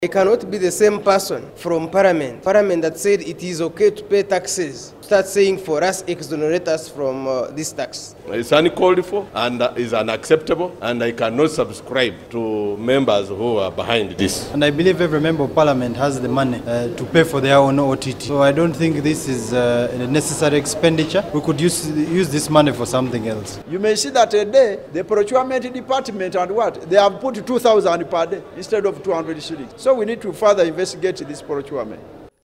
It cannot be the same person from Parliament that said it is okay to pay taxes, start saying for us, exonerate us from this tax. It's uncalled for and is unacceptable, and I cannot subscribe to members who are behind this. And I believe every member of Parliament has the money to pay for their own OTT. So I don't think this is a necessary expenditure. We could use this money for something else. You may see that a day, the procurement department and what? They have put 2,000 per day instead of 200 shillings. So we need to further investigate this procurement.